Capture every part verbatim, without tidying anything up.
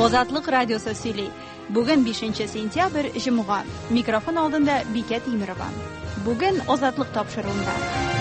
Азатлык радиосы сөйли. Бүген бишенче сентябрь, җомга. Микрофон алдында Бикә Тимирова. Бүген Азатлык тапшыруында.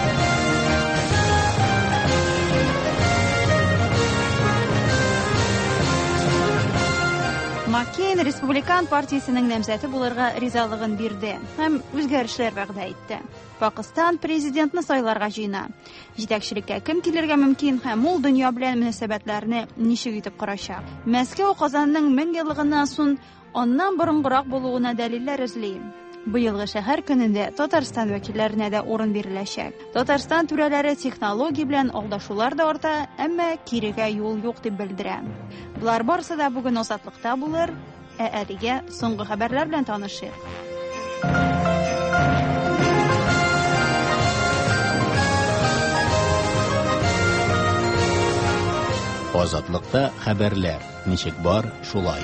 Маккейн Республикан партиясенең намзәте булырга ризалыгын бирде һәм үзгәрешләр вәгъдә итте. Пакистан президентны сайларга җыена. Җитәкчелеккә кем килергә мөмкин һәм ул дөнья белән мөнәсәбәтләрне ничек итеп карачак? Мәскәү Казанның мең еллыгыннан соң аннан борынгырак булуына дәлилләр эзли. Быелгы шәһәр көнендә Татарстан вәкилләренә дә урын биреләчәк. Татарстан түрәләре технология белән алдашулар да арта, әмма кирегә юл юк дип белдерә. Булар барысы да бүген Азатлыкта булыр. Ә әлегә соңгы хәбәрләр белән танышыйк. Азатлыкта хәбәрләр. Ничек бар, шулай.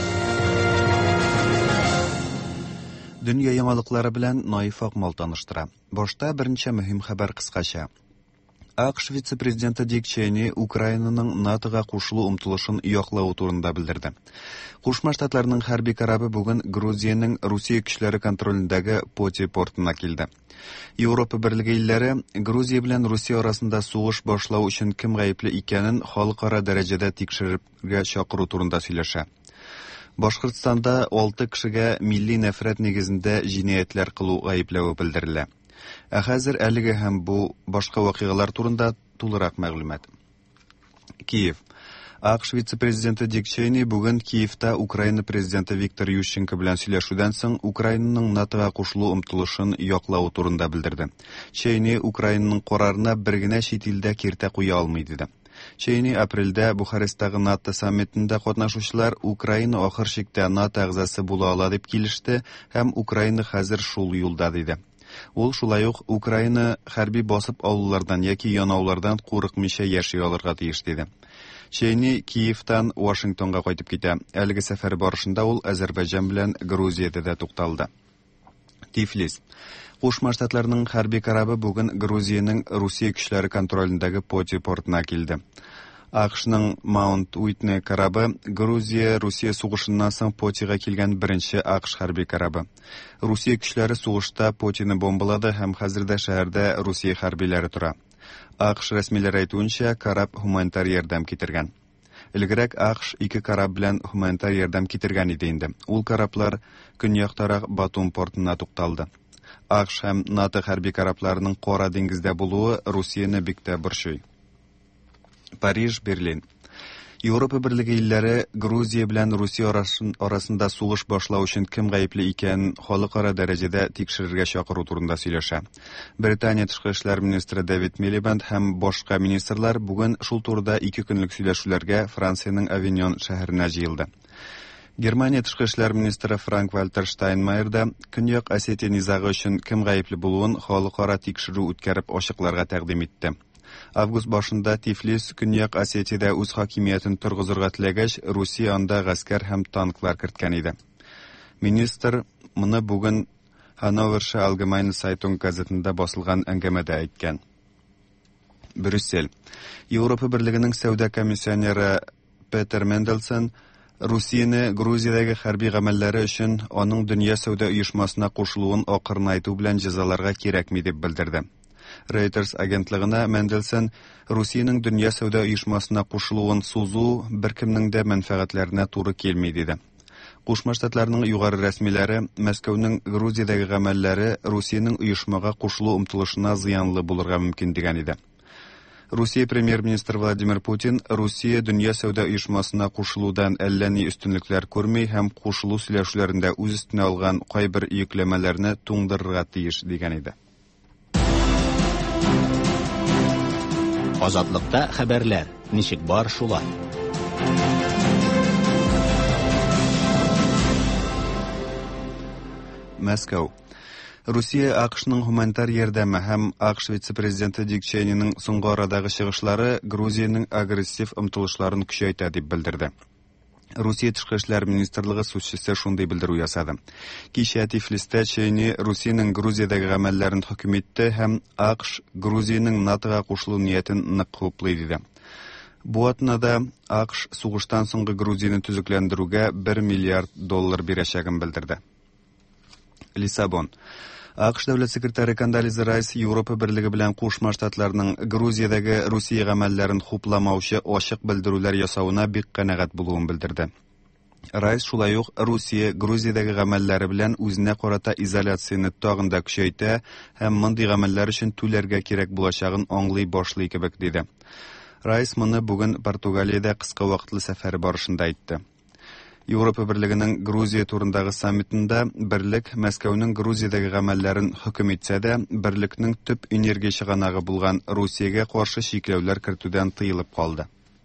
Дөнья яңалыклары белән Наиф Акмал таныштыра. Башта беренче мөһим хәбәр кыскача. АКШ вице-президенты Дик Чейни Украинаның НАТОга кушылу омтылышын яклау турында белдерде. Кушма Штатларның хәрби корабы бүген Грузиянең Русия көчләре контролендәге Поти портына килде. Европа Берлеге илләре Грузия белән Русия арасында сугыш башлау өчен кем гаепле икәнен халыкара дәрәҗәдә тикшерергә чакыру турында сөйләшә. Башкортстанда алты кешегә милли нәфрәт нигезендә җинаятьләр кылу гаепләве белдерелә. Ә хәзер әлеге һәм бу башка вакыйгалар турында тулырак мәгълүмат. Киев. АКШ вице-президенты Дик Чейни бүген Киевта Украина президенты Виктор Ющенко белән сөйләшүдән соң Украинаның НАТОга кушылу омтылышын яклау турында белдерде. Чейни Украинаның карарына бер генә чит илдә киртә куя алмый диде. Чейни апрельдә Бухарестагы НАТО саммитында катнашучылар Украина ахыр чиктә НАТО әгъзасы була ала дип килеште һәм Украина хәзер шул юлда диде. Ул шулай ук Украина хәрби басып алулардан яки янаулардан курыкмыйча яши алырга тиеш диде. Чейни Киевтан Вашингтонга кайтып китә. Әлеге сәфәр барышында ул Азәрбайҗан белән Грузиядә дә тукталды. Тифлис. Кушма Штатларның хәрби корабы бүген Грузиянең Русия көчләре контролендәге Поти портына килде. АКШның Маунт Уитни корабы Грузия Русия сугышыннан соң Потига килгән беренче АКШ хәрби корабы. Русия көчләре сугышта Потине бомбалады һәм хәзердә шәһәрдә Русия хәрбиләре тора. АКШ рәсмиләре әйтүенчә, кораб гуманитар ярдәм китергән. Илгәрәк АКШ ике кораб белән гуманитар ярдәм китергән иде инде. Ул кораблар көньяктарак Батум портына тукталды. АКШ һәм НАТО хәрби корабларының Кара диңгездә булуы Русияны бик тә борчый. Париж, Берлин. Европа Берлеге илләре Грузия белән Русия арасында сугыш башлау өчен кем гаепле икәнен халыкара дәрәҗәдә тикшерергә чакыру турында сөйләшә. Британия тышкы эшләр министры Дэвид Милибанд һәм башка министрлар бүген шул турыда ике көнлек сөйләшүләргә Франциянең Авиньон шәһәренә җыелды. Германия тышкы эшләр министры Франк-Вальтер Штайнмайер да Көньяк Осетия низагы өчен кем гаепле булуын халыкара тикшерү үткәреп ачыкларга тәкъдим итте. Август башында Тифлис Көньяк Осетиядә үз хакимиятен торгызырга теләгәч, Русия анда гаскәр һәм танклар керткән иде. Министр моны бүген Hannoversche Allgemeine Zeitung газетында басылган әңгәмәдә әйткән. Брюссель. Европа Берлегенең сәүдә комиссионеры Петер Мендельсон Русияне Грузиядәге хәрби гамәлләре өчен аның дөнья сәүдә оешмасына кушылуын акырнайту белән җәзаларга кирәкми дип белдерде. Reuters агентлыгына Мендельсон Русияның дөнья сәүдә оешмасына кушылуын сузу беркемнең дә мәнфәгатьләренә туры килми диде. Кушма Штатларның югары рәсмиләре Мәскәүнең Грузиядәге гамәлләре Русияның оешмага кушылу омтылышына зыянлы булырга мөмкин дигән иде. Русия премьер-министры Владимир Путин Русия дөнья сәүдә оешмасына кушылудан әллә ни өстенлекләр күрми һәм кушылу сөйләшүләрендә үз өстенә алган кайбер йөкләмәләрне туңдырырга тиеш дигән иде. Азатлыкта хәбәрләр. Ничек бар, шулай. Мәскәү. Русия АКШның гуманитар ярдәме һәм АКШ вице-президенты Дик Чейниның соңгы арадагы чыгышлары Грузияның агрессив омтылышларын көчәйтә дип белдерде. Русия тышкы эшләр министрлыгы сүзчесе шундый белдерү ясады. Кичә Тифлистә Чейни Русиянең Грузиядәге гамәлләрен хөкем итте һәм АКШ Грузиянең НАТОга кушылу ниятен нык хуплый диде. Бу атнада АКШ сугыштан соңгы Грузияны төзекләндерүгә бер миллиард доллар бирәчәген белдерде. Лиссабон. АКШ дәүләт секретаре Кондолиза Райс Европа Берлеге белән Кушма Штатларның Грузиядәге Русия гамәлләрен хупламаучы ачык белдерүләр ясауына бик канәгать булуын белдерде. Райс шулай ук Русия Грузиядәге гамәлләре белән үзенә карата изоляцияны тагын да көчәйтә һәм мондый гамәлләр өчен түләргә кирәк булачагын аңлый башлый кебек диде. Райс моны бүген Португалиядә кыска вакытлы сәфәре барышында әйтте. Европа Берлегенең Грузия турындагы саммитында берлек Мәскәүнең Грузиядәге гамәлләрен хөкем итсә дә, берлекнең төп энергия чыганагы булган Русиягә каршы шикләүләр кертүдән тыелып калды.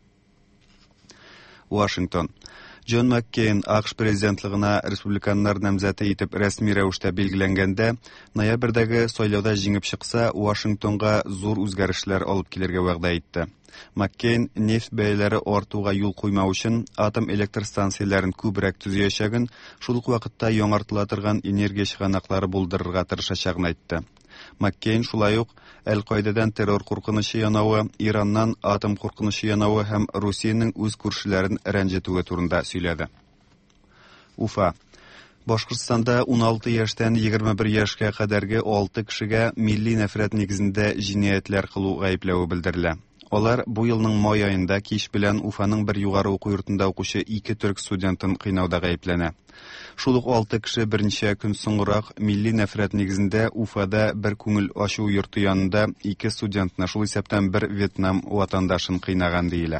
Вашингтон. Джон Маккейн АКШ президентлыгына республиканнар намзәте итеп рәсми рәвештә билгеләнгәндә, ноябрьдәге сайлауда җиңеп чыкса, Вашингтонга зур үзгәрешләр алып килергә вәгъдә итте. Маккейн нефть бәяләре артуга юл куймау өчен атом электр станцияләрен күбрәк төзәячәген, шул ук вакытта яңартыла торган энергия чыганаклары булдырырга тырышачагын әйтте. Маккейн шулай ук Әл-Каидадан террор куркынычы янавы, Ираннан атом куркынычы янавы һәм Русиянең үз күршеләрен рәнҗетүе турында сөйләде. Уфа. Башкортстанда ун алты яшьтән егерме бер яшькә кадәрге алты кешегә милли нәфрәт нигезендә җинаятләр кылу гаепләве белдерелә. Алар бу елның май аенда кич белән Уфаның бер югары уку йортында укучы ике төрк студентын кыйнауда гаепләнә. Шул ук алты кеше берничә көн соңрак милли нәфрәт нигезендә Уфада бер күңел ачу йорты янында ике студентны, шул исәптән бер Вьетнам ватандашын кыйнаган диелә.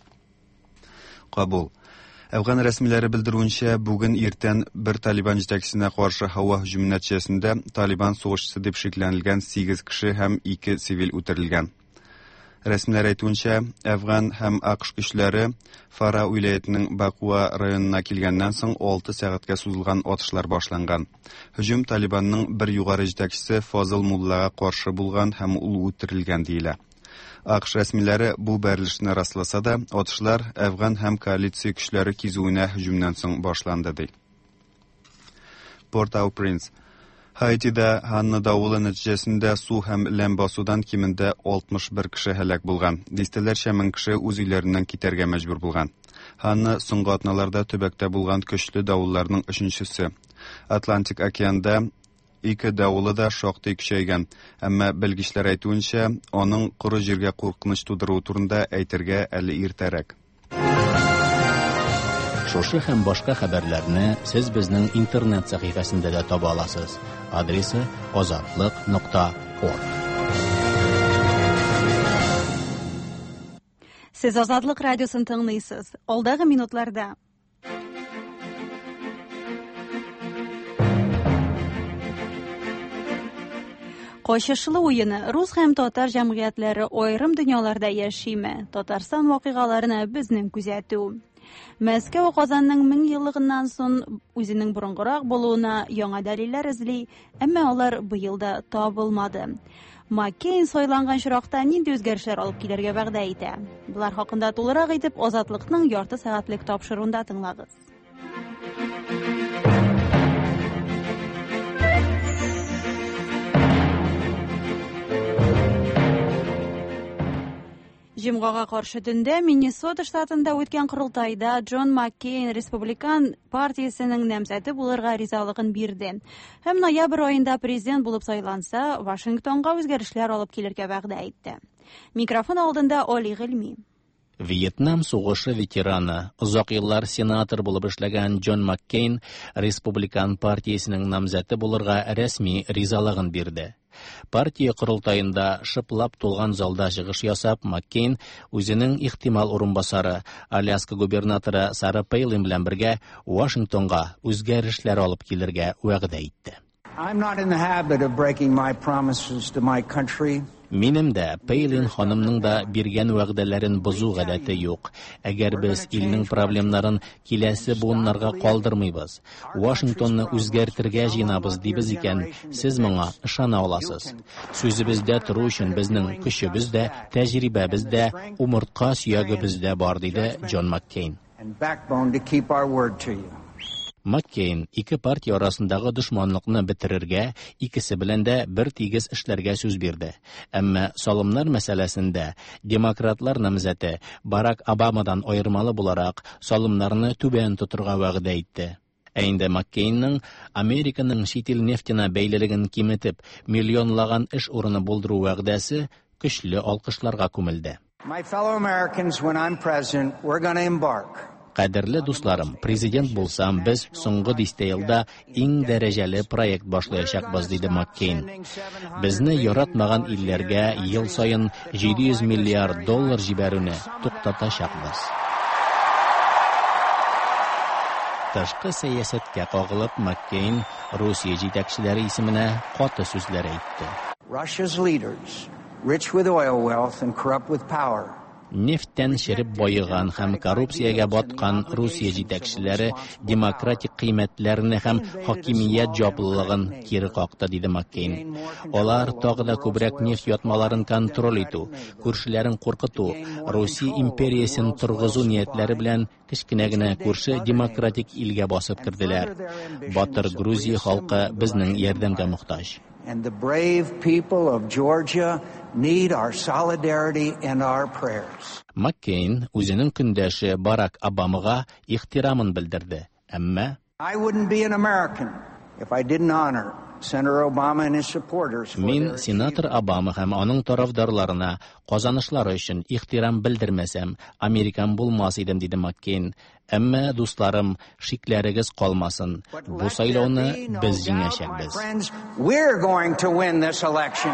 Кабул. Әфган рәсмиләре белдерүенчә, бүген иртән бер Талибан җитәкчесенә каршы һава һөҗүме нәтиҗәсендә Талибан сугышчысы дип шикләнелгән сигез кеше һәм ике цивил үтерелгән. Рәсмиләр әйтүенчә, Әфган һәм АКШ көчләре Фара уилаятының Бакуа районына килгәннән соң алты сәгатькә сузылган атышлар башланган. Һөҗүм Талибанның бер югары җитәкчесе Фазыл Муллага каршы булган һәм ул үтерелгән диелә. АКШ рәсмиләре бу бәрелешне расласа да, атышлар Әфган һәм коалиция көчләре кизүенә һөҗүмнән соң башланды ди. Порт-Au-Принц. Хаитида Ханна давылы нәтиҗәсендә су һәм ләм басудан кимендә алтмыш бер кеше һәлак булган. Дистәләрчә мең кеше үз өйләреннән китәргә мәҗбүр булган. Ханна соңгы атналарда төбәктә булган көчле давылларның өченчесе. Атлантик океанда ике давылы да шактый көчәйгән, әмма белгечләр әйтүенчә, аның коры җиргә куркыныч тудыруы турында әйтергә әле иртәрәк. Шушы һәм башка хәбәрләрне сез безнең интернет сәхифәсендә дә таба аласыз. Адресы азатлык нокта орг. Сез Азатлык радиосын тыңлыйсыз. Алдагы минутларда Кайшышлы уены рус һәм татар җәмгыятьләре аерым дөньяларда яшиме? Татарстан вакыйгаларына безнең күзәтү. Мәскәү Казанның мең еллыгыннан соң үзенең борынгырак булуына яңа дәлилләр эзли, әмма алар быел да табылмады. Маккейн сайланган чиракта нинди үзгәрешләр алып килергә вәгъдә итә? Булар хакында тулырак итеп Азатлыкның ярты сәгатьлек тапшыруында тыңлагыз. Җомгага каршы төндә Миннесота штатында үткән курылтайда Джон Маккейн республикан партиясенең намзәте булырга ризалыгын бирде. Һәм ноябрь аенда президент булып сайланса, Вашингтонга үзгәрешләр алып килергә вәгъдә итте. Микрофон алдында Али Гыйльми. Вьетнам сугышы ветераны, озак еллар сенатор булып эшләгән Джон Маккейн республикан партиясенең намзәте булырга рәсми ризалыгын бирде. Партия курултайында шыплап тулган залда чыгыш ясап, Маккейн үзенең ихтимал урынбасары Аляска губернаторы Сара Пейлин белән бергә Вашингтонга үзгәрешләр алып килергә вәгъдә итте. Минем дә Пейлин ханымның да биргән вәгъдәләрен бозу гадәте юк. Әгәр без илнең проблемнарын киләсе буыннарга калдырмыйбыз, Вашингтонны үзгәртергә җыенабыз дибез икән, сез моңа ышана аласыз. Сүзебездә тору өчен безнең көчебез дә, тәҗрибәбез дә, умыртка сөягебез дә бар, диде Джон Маккейн. Маккейн ике партия арасындагы дошманлыкны бетерергә, икесе белән дә бер тигез эшләргә сүз бирде. Әмма салымнар мәсьәләсендә демократлар намзәте Барак Обамадан аермалы буларак салымнарны түбән тотырга вәгъдә итте. Ә инде Маккейнның Американың шитил нефтена бәйлелеген киметеп, миллионлаган эш урыны булдыру вәгъдәсе көчле алкышларга күмелде. My fellow Americans, when I'm president, we're going to embark. Кадерле дусларым, президент булсам, без соңгы дистә елда иң дәрәҗәле проект башлаячакбыз, диде Маккейн. Безне яратмаган илләргә ел сайын җиде йөз миллиард доллар җибәрүне туктатачакбыз. Ташкы сәясәткә кагылып, Маккейн Русия җитәкчеләре исеменә каты сүзләр әйтте. Russia's leaders, rich with oil wealth and corrupt with power. Нефттән шереп байыган һәм коррупциягә баткан Русия җитәкчеләре демократик кыйммәтләрне һәм хакимият җаваплылыгын кире какты, диде Маккейн. Алар тагы да күбрәк нефть ятмаларын контроль итү, күршеләрен куркыту, Русия империясын торгызу ниятләре белән кечкенә генә күрше демократик илгә басып кирделәр. Батыр Грузия халкы безнең ярдәмгә мохтаҗ. And the brave people of Georgia need our solidarity and our prayers. Маккейн үзенең көндәше Барак Обамага ихтирамын белдерде. Әмма I wouldn't be an American if I didn't honor Senator Obama and his supporters. Мин сенатор Обама һәм аның тарафдарларына казанышлары өчен ихтирам белдермәсәм, Американ булмас идем, диде Маккейн. Әмма дусларым, шикләрегез калмасын. Бу сайлауны без җиңәчәкбез. We're going to win this election.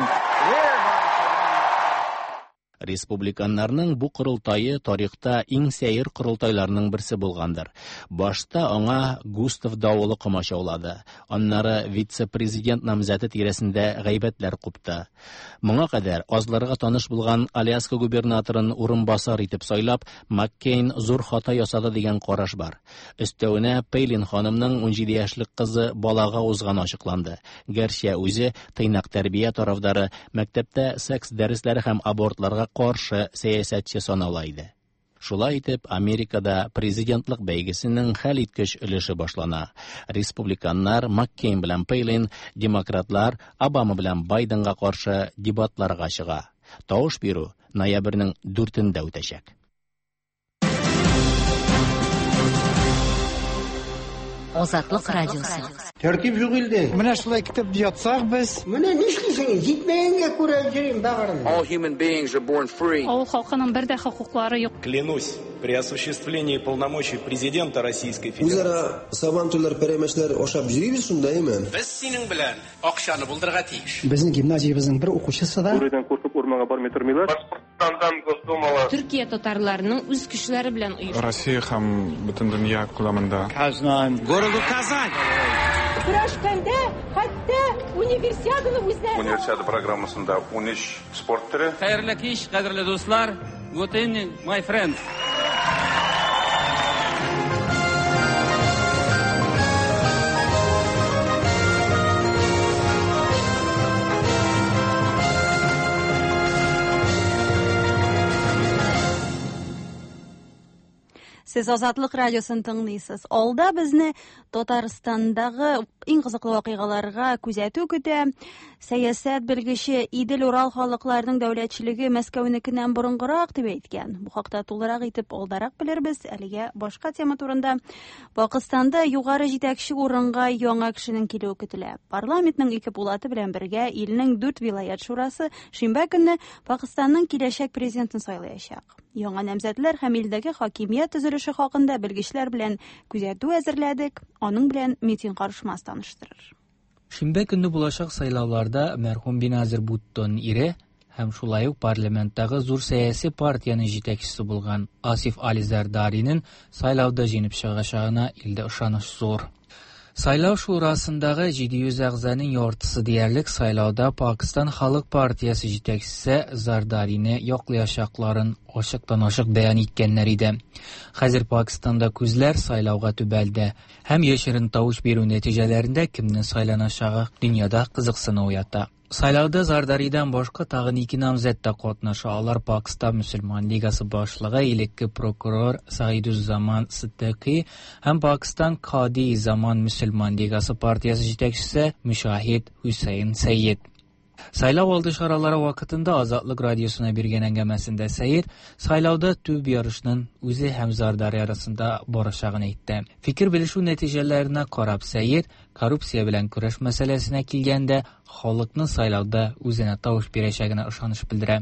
Республиканнарның бу курултайы тарихта иң сәер курултайларның берсе булгандыр. Башта аңа Густав Дауылы комачаулады. Аннары вице-президент намзәте тирәсендә гайбәтләр купты. Моңа кадәр азларга таныш булган Аляска губернаторын урынбасар итеп сайлап, Маккейн зур хата ясады дигән караш бар. Өстәвенә Пейлин ханымның унҗиде яшьлек кызы балага узган ачыкланды. Гәрчә үзе тыйнак тәрбия тарафдары, мәктәптә секс дәресләре һәм абортларга каршы сәясәтче санала иде. Шулай итеп, Америкада президентлык бәйгесенең хәлиткеч өлеше башлана. Республиканнар Маккейн белән Пейлин, демократлар Обама белән Байденга каршы дебатларга чыга. Тавыш бирү ноябрьнең дүртендә үтәчәк. Азатлык радиосы. Тәртип юк илдә. Менә шулай китеп ятсак без. Менә нишлисең? Җитмәгәнгә күрә җирем дагырын. All human beings are born free. Авыл халкының бер дә хокуклары юк. Клянусь, при осуществлении полномочий президента Российской Федерации. Үзара сабантуйлар пәрәмәчләр ашап йөрибез шундаймы? Без синең белән акчаны булдырга тиеш. Безнең гимназиябезнең бер укучысы да. Бүредән куркып урманга бармый тормыйлар. Башкортстандан Госдумала. Төркия татарларының үз көчләре белән оештырылган. Россия һәм бөтен дөнья күләмендә. Казан, городу Казань. Көрәшкәндә хәтта универсиаданы үзләре. Универсиада программасында ун өч спорт төре. Хәерле кич, кадерле дуслар. Good evening, my friends. Сез Азатлык радиосын тыңлыйсыз. Алда безне Татарстандагы иң кызыклы вакыйгаларга күзәтү көтә. Сәясәт белгече Идел Урал халыкларының дәүләтчелеге Мәскәүнекеннән борынгырак дип әйткән. Бу хакта тулырак итеп алдарак белербез. Әлегә башка тема турында. Пакистанда югары җитәкче урынга яңа кешенең килүе көтелә. Парламентның ике пулаты белән бергә илнең дүрт вилаят шурасы шимбә көнне Пакистанның киләчәк президентын сайлаячак. Яңа намзәтләр һәм илдәге хакимият төзелеше хакында белгечләр белән күзәтү әзерләдек. Аның белән Митин Карышмас таныштырыр. Шимбә көнне булачак сайлауларда мәрхүм Биназир Буттон ире һәм шулай ук парламенттагы зур сәяси партияның җитәкчесе булган Асиф Али Зардаринең сайлауда җиңеп чыгачагына илдә ышаныч зур. Сайлау шурасындагы җиде йөз әгъзаның яртысы диярлек сайлауда Пакистан Халык партиясе җитәкчесе Зардарине яклаячакларын ачыктан-ачык бәян иткәннәр иде. Хәзер Пакистанда күзләр сайлауга төбәлде һәм яшерен тавыш бирү нәтиҗәләрендә кемнең сайланачагы дөньяда кызыксыну уята. Сайлауда Зардаридан башка тагын ике намзәт та катнаша. Алар Пакистан мөселман лигасы башлыгы элекке прокурор Саидуззаман Сиддикый һәм Пакистан Кади Заман мөселман лигасы партиясе җитәкчесе Мушахид Хусейн Сәйид. Сайлау алды чаралары вакытында Азатлык радиосына биргән әңгәмәсендә Сәйид сайлауда төп ярышның үзе һәм Зардари арасында барачагын әйтте. Фикер белешү нәтиҗәләренә карап Сәйид коррупция белән көрәш мәсьәләсенә килгәндә халыкның сайлауда үзенә тавыш бирәчәгенә ышаныш белдерә.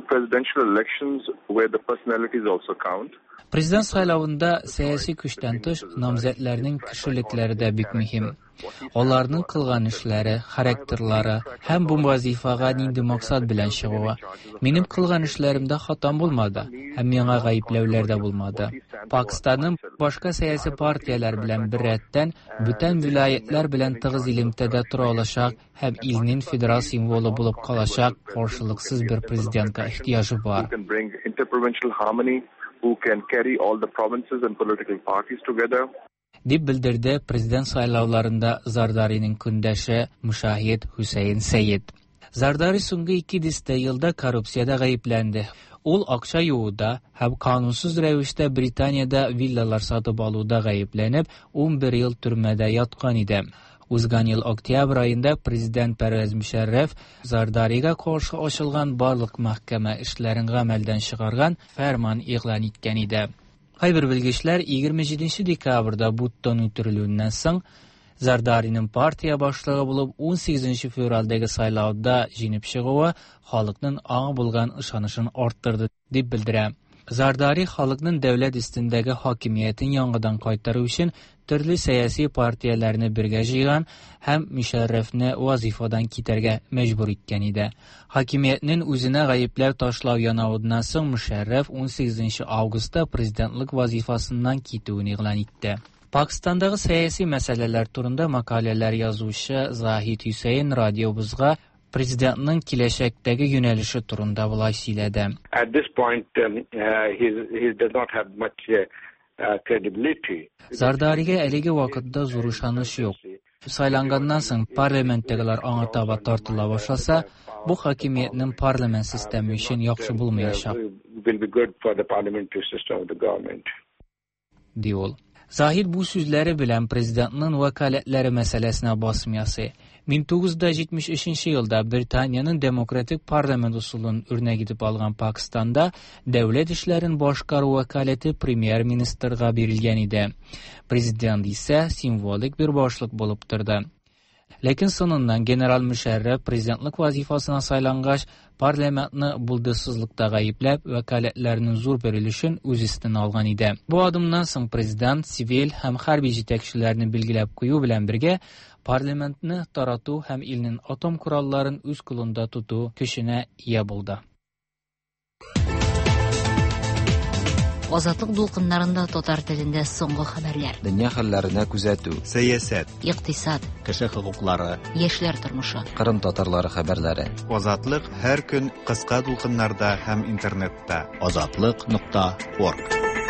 Президент сайлавында сәяси көчтән тыш намзәтләрнең кешелекләре дә бик мөһим. Аларның кылган эшләре, характерлары һәм бу вазифага нинди максат белән чыгуы. Минем кылган эшләремдә хатам булмады һәм миңа гаепләүләр дә булмады. Пакистанның башка сәяси партияләр белән бер рәттән бүтән вилаятлар белән тыгыз илемтәдә тора алачак һәм илнең федераль символы булып калачак каршылыксыз бер президентка ихтыяҗы бар. Who can carry all the provinces and political parties together. Дип белдерде президент сайлауларында Зардариның көндәше Мушахид Хусейн Сәйид. Зардари соңгы ике дистә елда коррупциядә гаепләнде. Ул акча юуда һәм канунсыз рәвештә Британияда виллалар сатып алуда гаепләнеп ун бер ел төрмәдә яткан иде. Узган ел октябрь айында президент Пәрвәз Мушарраф Зардарига каршы ачылган барлык мәхкәмә эшләрен гамәлдән чыгарган фәрман игълан иткән иде. Кайбер белгечләр егерме җиденче декабрьдә Буттон үтерелүеннән соң Зардариның партия башлыгы булып ун сигезенче февральдәге сайлауда җиңеп чыгуы халыкның аңа булган ышанычын арттырды дип белдерә. Зардари халыкның дәүләт өстендәге хакимиятен яңадан кайтару өчен төрле сәяси партияләрне бергә җыйган һәм Мушаррафны вазифадан китәргә мәҗбүр иткән иде. Хакимиятнең үзенә гаепләү ташлау янавыннан соң Мушарраф ун сигезенче августта президентлык вазифасыннан китүен игълан итте. Пакистандагы сәяси мәсьәләләр турында макаләләр язучы Захид Хусейн радиобызга президентның киләчәктәге юнәлеше турында булай сөйләде. At this point um, uh, he he does not have much uh, uh, credibility. Зардарига әлеге вакытта зур ышаныч юк. Сайланганнан соң парламенттагылар аңа таба тартыла башласа, бу хакимиятнең парламент системы өчен яхшы булмаячак. Will be good for the parliamentary system of the government. Ди ул. Захид бу сүзләре белән президентның вәкаләтләре мәсьәләсенә басым ясый. мең тугыз йөз җитмеш өченче елда Британияның демократик парламент усулын үрнәк итеп алган Пакистанда дәүләт эшләрен башкару вәкаләте премьер-министрга бирелгән иде. Президент исә символик бер башлык булып торды. Ләкин соңыннан генерал Мушарраф президентлык вазифасына сайлангач, парламентны булдысызлыкта гаепләп, вәкаләтләрнең зур бер өлешен үз өстенә алган иде. Бу адымнан соң президент цивил һәм хәрби җитәкчеләрне билгеләп кую белән бергә парламентны тарату һәм илнең атом коралларын үз кулында тоту көченә ия булды. Азатлык дулкыннарында татар телендә соңгы хәбәрләр. Дөнья хәлләренә күзәтү, сәясәт, икътисад, кеше хокуклары, яшьләр тормышы, Кырым татарлары хәбәрләре. Азатлык һәр көн кыска дулкыннарда һәм интернетта. азатлык нокта орг.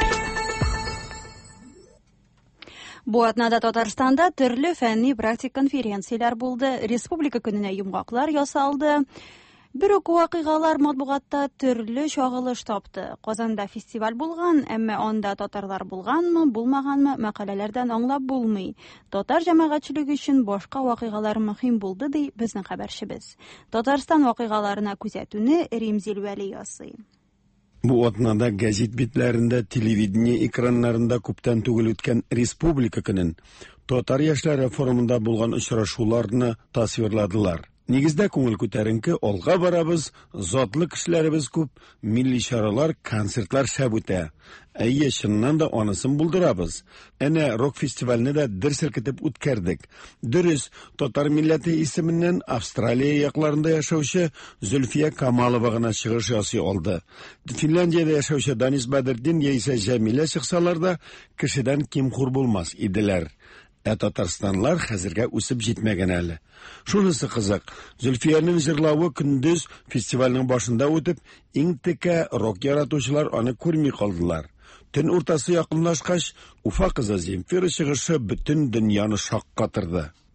Бу атнада Татарстанда төрле фәнни практик конференцияләр булды, республика көненә йомгаклар ясалды. Бер үк вакыйгалар матбугатта төрле чагылыш тапты. Казанда фестиваль булган, әмма анда татарлар булганмы, булмаганмы мәкаләләрдән аңлап булмый. Татар җәмәгатьчелеге өчен башка вакыйгалар мөһим булды ди безнең хәбәрчебез. Татарстан вакыйгаларына күзәтүне Римзил Вәли ясый. Бу атнада гәзит битләрендә, телевидение экраннарында күптән түгел үткән республика көнен татар яшьләре форумында булган очрашуларны тасвирладылар. Нигездә күңел күтәренке, алга барабыз, затлы кешеләребез күп, милли чаралар, концертлар шәп үтә. Әйе, чыннан да анысын булдырабыз. Әнә рок-фестивальне дә дер селкетеп үткәрдек. Дөрес, татар милләте исеменнән Австралия якларында яшәүче Зөлфия Камалова гына чыгыш ясый алды. Финляндиядә яшәүче Данис Бадретдин яисә Җәмилә чыксалар да кешедән ким хур булмас иделәр. Ә Татарстанлар хәзергә үсеп җитмәгән әле. Шунысы кызык, Зөлфиянең җырлавы көндез фестивальнең башында үтеп, иң текә рок яратучылар аны күрми калдылар. Төн уртасы якынлашкач, Уфа кызы Земфира чыгышы бөтен дөньяны шаккатырды.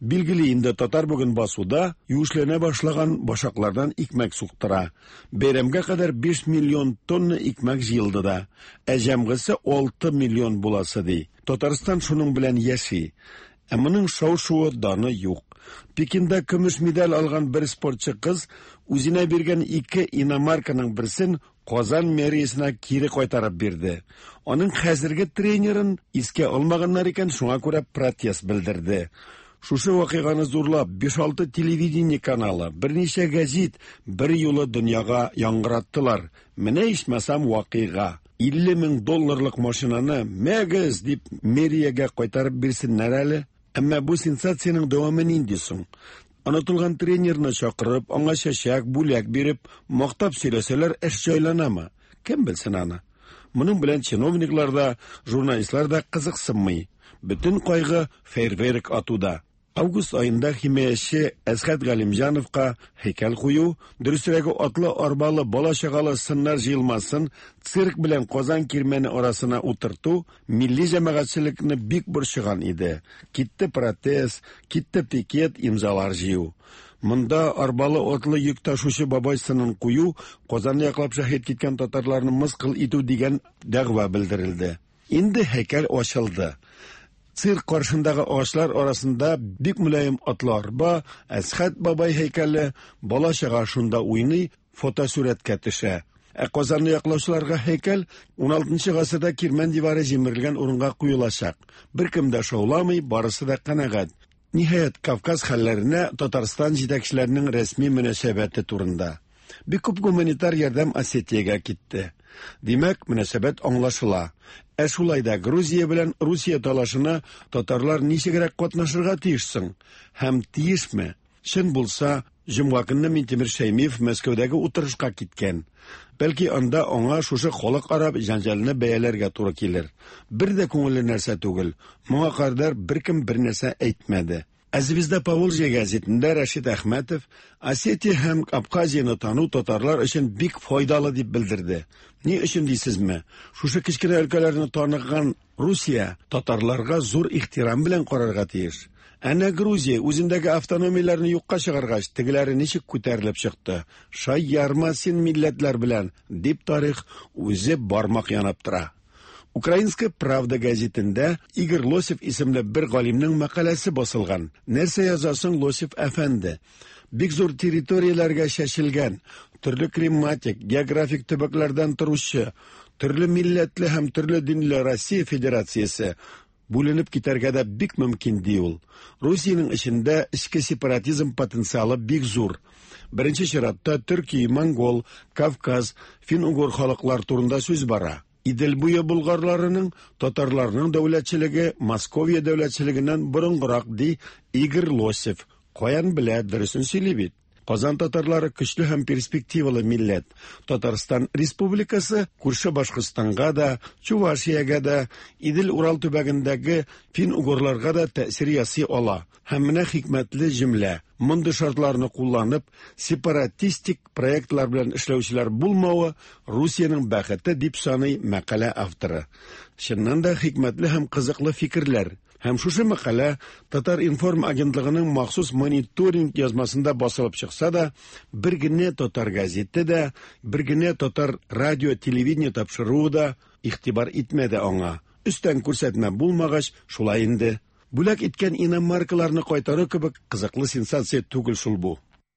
Билгеле инде татар бүген басуда юешләнә башлаган башаклардан икмәк суктыра. Бәйрәмгә кадәр биш миллион тонна икмәк җыелды да, ә җәмгысе алты миллион буласы ди. Татарстан шуның белән яши. Ә моның шау-шуы даны юк. Пекинда көмеш медаль алган бер спортчы кыз үзенә биргән ике иномарканың берсен Казан мэриясенә кире кайтарып бирде. Аның хәзерге тренерын искә алмаганнар икән, шуңа күрә протест белдерде. Шушы вакыйганы зурлап биш-алты телевидение каналы, берничә гәзит бер юлы дөньяга яңгыраттылар. Менә ишмәсәм вакыйга. илле мең долларлык машинаны мәгез дип мэриягә кайтарып бирсеннәр әле. Әмма бу сенсациянең дәвамы нинди соң? Анатылган тренерны чакырып, аңа чәчәк, бүләк биреп, мактап сөйләсәләр, эш җайланамы? Кем белсен аны? Моның белән чиновниклар да, журналистлар да кызыксынмый. Бөтен кайгы фейерверк атуда. Август айында химияче Әсхәт Галимҗановка һәйкәл кую, дөресрәге атлы арбалы бала-чагалы сыннар җыелмасын цирк белән Казан кирмәне арасына утырту милли җәмәгатьчелекне бик борчыган иде. Китте протест, китте пикет, имзалар җыю. Монда арбалы атлы йөк ташучы бабай сынын кую, Казанны яклап шәһид киткән татарларны мыскыл итү дигән дәгъва белдерелде. Инде һәйкәл ачылды. Цирк каршындагы агачлар арасында бик мөлаем атлы арба, Әсхәт бабай һәйкәле, бала-чага шунда уйный, фотосурәткә төшә. Ә Казанны яклаучыларга һәйкәл ун алтынчы гасырда Кирмән дивары җимерелгән урынга куелачак. Беркем дә шауламый, барысы да канәгать. Ниһаять, Кавказ хәлләренә Татарстан җитәкчеләренең рәсми мөнәсәбәте турында. Бик күп гуманитар ярдәм Осетиягә китте. Димәк, мөнәсәбәт аңлашыла. Ә шулай да Грузия белән Русия талашына татарлар ничегрәк катнашырга тиешсең? Һәм тиешме? Чын булса, җомга көнне Минтимер Шәймиев Мәскәүдәге утырышка киткән. Бәлки анда аңа шушы халыкара җанҗалны бәяләргә туры килер. Бер дә күңелле нәрсә түгел. Моңа кадәр беркем бер нәрсә әйтмәде. Әзбизда Поволжье газетында Рәшид Әхмәтов Осетия һәм Абхазияны тану татарлар өчен бик файдалы дип белдерде. Ни өчен дисезме? Шушы кичкенә өлкәләрне таныган Русия татарларга зур ихтирам белән карарга тиеш. Әнә Грузия үзендәге автономияләрне юкка чыгаргач, тегеләре ничек күтәрелеп чыкты? Шай ярма син милләтләр белән дип тарих үзе бармак янап тора. Украинская правда газетында Игорь Лосев исемле бер галимнең мәкаләсе басылган. Нәрсә язасың, Лосев әфәнде? Бик зур территорияләргә чәчелгән, төрле климатик, географик төбәкләрдән торучы, төрле милләтле һәм төрле динле Россия Федерациясе бүленеп китәргә дә бик мөмкин ди ул. Русиянең эчендә эчке сепаратизм потенциалы бик зур. Беренче чиратта Төркия, Монгол, Кавказ, фин-угур халыклар турында сүз бара. Идел буе булгарларының, татарларның дәүләтчелеге Московия дәүләтчелегеннән борынгырак ди Игорь Лосев. Каян белә, дөресен сөйли бит. Казан татарлары көчле һәм перспективалы милләт. Татарстан Республикасы күрше Башкортстанга да, Чувашиягә да, Идел Урал төбәгендәге фин-угурларга да тәэсир ясый ала. Һәм менә хикмәтле җөмлә. Мондый шартларны кулланып, сепаратистик проектлар белән эшләүчеләр булмавы Русиянең бәхете дип саный мәкалә авторы. Чыннан да хикмәтле һәм кызыклы фикерләр. Һәм шушы мәкалә Татар информ агентлыгының махсус мониторинг язмасында басылып чыкса да, бер генә татар газеты да, бер генә татар радио, телевидение тапшыруы да игътибар итмәде аңа. Өстән күрсәтмә булмагач, шулай инде. Бүләк иткән иномаркаларны кайтару кебек кызыклы сенсация түгел шул бу.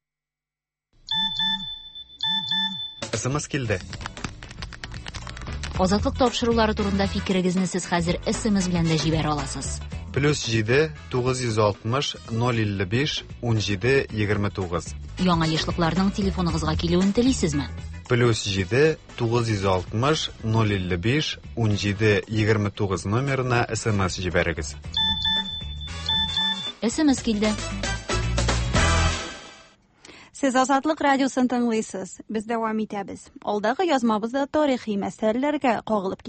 СМС килде. Азатлык тапшырулары турында фикерегезне сез хәзер СМС белән дә җибәрә аласыз. Плюс җиде тугыз йөз алтмыш ноль илле биш ун җиде егерме тугыз. Яңа яшьлекләрнең телефоныгызга килүен телисезме? Плюс җиде тугыз йөз алтмыш ноль илле биш ун җиде егерме тугыз номерына СМС җибәрегез. СМС килде. Сез Азатлык радиосын тыңлыйсыз. Без дәвам итәбез. Алдагы язмабызда тарихи мәсьәләләргә кагылып китер.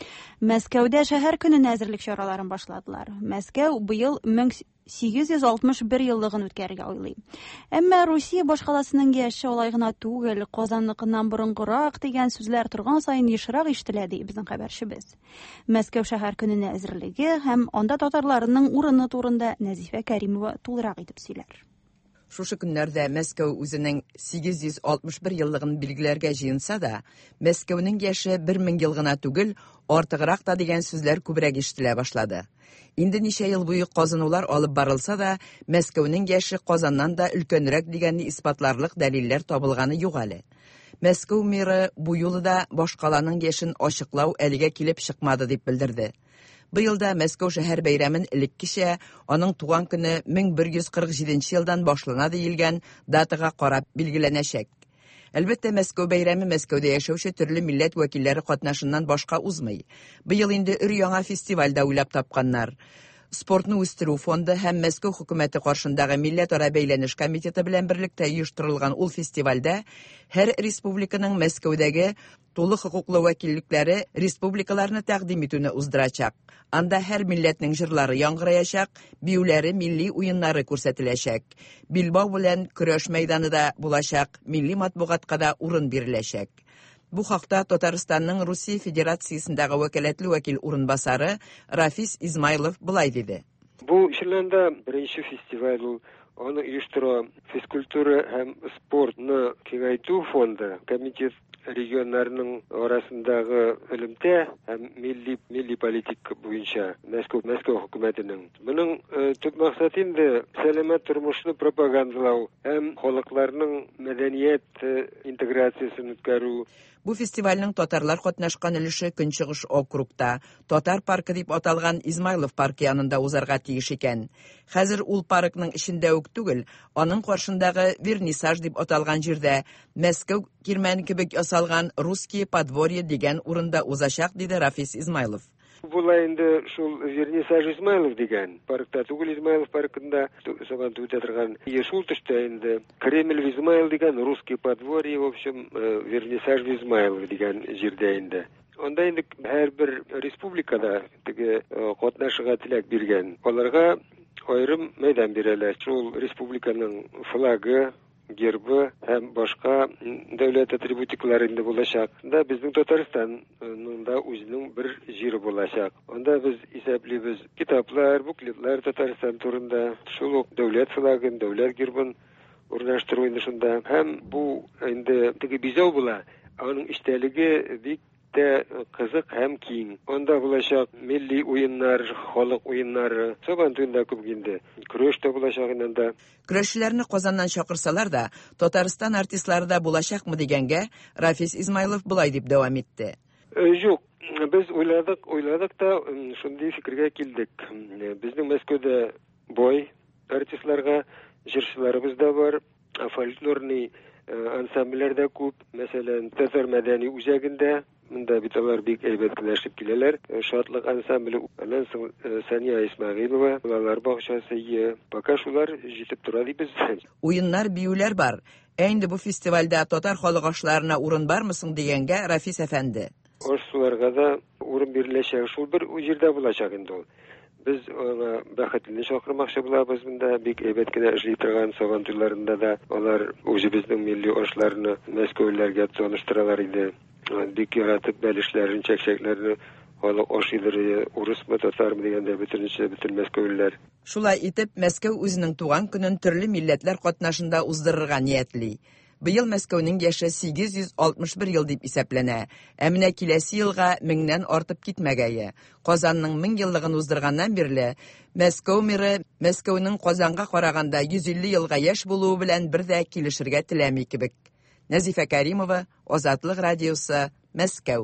Мәскәүдә шәһәр көненә әзерлек чараларын башладылар. Мәскәү быел мең сигез йөз алтмыш бер еллыгын үткәрергә уйлый. Әмма Русия башкаласының яше алай гына түгел, Казанныкыннан борынгырак дигән сүзләр торган сайын ешрак ишетелә ди безнең хәбәрчебез. Мәскәү шәһәр көненә әзерлеге һәм анда татарларның урыны турында Нәзифә Кәримова тулырак итеп сөйләр. Шушы көннәрдә Мәскәү үзенең сигез йөз алтмыш бер еллыгын билгеләргә җыенса да, Мәскәүнең яше бер мең ел гына түгел, артыграк та дигән сүзләр күбрәк ишетелә башлады. Инде ничә ел буе казынулар алып барылса да, Мәскәүнең яше Казаннан да өлкәнрәк дигәнне испатларлык дәлилләр табылганы юк әле. Мәскәү мэры бу юлы да башкаланың яшен ачыклау әлегә килеп чыкмады дип белдерде. Быел да Мәскәү шәһәр бәйрәмен элеккечә аның туган көне мең бер йөз кырык җиденче елдан башлана диелгән датага карап билгеләнәчәк. Әлбәттә, Мәскәү бәйрәме Мәскәүдә яшәүче төрле милләт вәкилләре катнашыннан башка узмый. Быел инде өр-яңа фестивальдә уйлап тапканнар. Спортны үстерү фонды һәм Мәскәү хөкүмәте каршындагы милләт-ара бәйләнеш комитеты белән берлектә оештырылган ул фестивальдә һәр республиканың Мәскәүдәге тулы хокуклы вәкиллекләре республикаларны тәкъдим итүне уздырачак. Анда һәр милләтнең җырлары яңгыраячак, биюләре, милли уеннары күрсәтеләчәк. Билбау белән көрәш мәйданы да булачак, милли матбугатка да урын биреләчәк. Бу хакта Татарстанның Русия Федерациясендәге вәкаләтле вәкил урынбасары Рафис Измайлов булай диде. Бу чыннанда беренче фестиваль ул. Аны оештыра физкультура һәм спортны киңәйтү фонды, комитет регионнарның арасындагы элемтә һәм милли милли политика буенча Мәскәү Мәскәү хөкүмәтенең. Моның э, төп максаты инде сәламәт тормышны пропагандалау һәм халыкларның мәдәният э, интеграциясын үткәрү. Бу фестивальнең татарлар катнашкан өлеше Көнчыгыш округта, Татар паркы дип аталган Измайлов паркы янында узарга тиеш икән. Хәзер ул паркның эчендә үк түгел, аның каршындагы Вернисаж дип аталган җирдә Мәскәү кирмәне кебек ясалган Русские подворье дигән урында узачак, диде Рафис Измайлов. Була инде шул Вернисаж Измайлов дигән паркта түгел, Измайлов паркында сабан үтә торган шул төштә инде Кремль Измайл дигән Русские подворье, в общем, Вернисаж Измайлов дигән җирдә инде. Анда инде һәрбер республикада теге катнашырга теләк биргән. Аларга аерым мәйдан бирәләр. Шул республиканың флагы, гербы һәм башка дәүләт атрибутиклары инде булачак. Да безнең Татарстанның да үзенең бер җире булачак. Анда без исәплибез китаплар, буклетлар Татарстан турында, шул ук дәүләт флагын, дәүләт гербын урнаштыру инде шунда. Һәм бу инде теге бизәү була. Аның истәлеге бик тә кызык һәм киң. Анда булачак милли уеннар, халык уеннары, сабан туенда күп инде. Көрәш тә булачак инде. Көрәшчеләрне Казаннан чакырсалар да, Татарстан артистлары да булачакмы дигәнгә, Рафис Измайлов булай дип дәвам итте. Юк, без уйладык, уйладык та шундый фикергә килдек. Безнең Мәскәүдә бой артистларга җырчыларыбыз да бар, фольклорный ансамбльләр дә күп. Мәсәлән, Татар мәдәни үзәгендә монда бит алар бик әйбәт килешеп киләләр. Шатлык ансамбле, аннан соң Сания Исмәгыйлова, балалар бакчасы, пока шулар җитеп тора дибез. Уеннар, биюләр бар. Ә инде бу фестивальдә татар халык ашларына урын бармы соң дигәнгә Рафис әфәнде. Ашларга да урын биреләчәк, шул бер җирдә булачак инде ул. Без аңа бәхетле чакырмакчы булабыз монда, бик әйбәт кенә эшли торган сабантуйларында да алар үзебезнең милли ашларны мәскәүләргә таныштыралар иде. Бик яратып бәлешләрен, чәкчәкләрне халык ашыйдыр, урысмы, татармы дигәндә бөтенчә бөтен мәскәүлеләр. Шулай итеп, Мәскәү үзенең туган көнен төрле милләтләр катнашында уздырырга ниятли. Быел Мәскәүнең яше сигез йөз алтмыш бер ел дип исәпләнә. Ә менә киләсе елга меңнән артып китмәгәе. Казанның мең еллыгын уздырганнан бирле Мәскәү мэры Мәскәүнең Казанга караганда йөз илле елга яшь булуы белән бер дә килешергә теләми кебек. Нәзифә Кәримова, Азатлык радиосы, Мәскәү.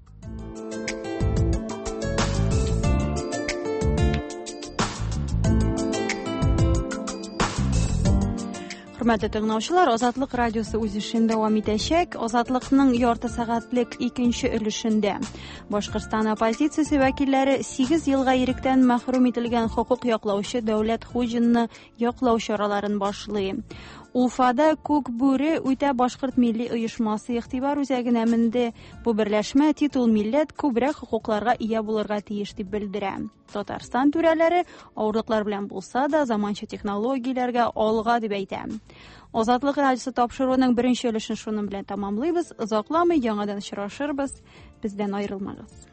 Хөрмәтле тыңлаучылар, Азатлык радиосы үз эшен дәвам итәчәк. Азатлыкның ярты сәгатьлек икенче өлешендә Башкортстан оппозициясе вәкилләре сигез елга иректән мәхрүм ителгән хокук яклаучы Дәүләт Хуҗинны яклау чараларын башлый. Уфада Күк бүре үтә башкорт милли оешмасы игътибар үзәгенә менде. Бу берләшмә титул милләт күбрәк хокукларга ия булырга тиеш дип белдерә. Татарстан түрәләре авырлыклар белән булса да заманча технологияләргә алга дип әйтә. Азатлык радиосы тапшыруының беренче өлешен шуның белән тамамлыйбыз. Озакламый яңадан очрашырбыз. Бездән аерылмагыз.